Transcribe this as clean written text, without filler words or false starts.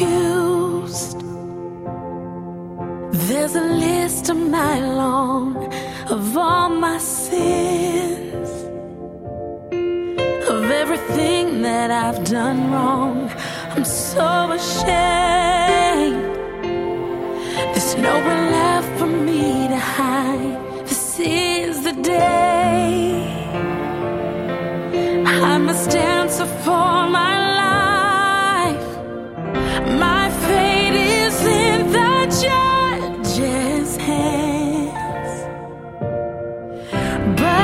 accused. There's a list a mile long of all my sins, of everything that I've done wrong. I'm so ashamed. There's nowhere left for me to hide. This is the day I must answer for my life. My fate is in the judge's hands, but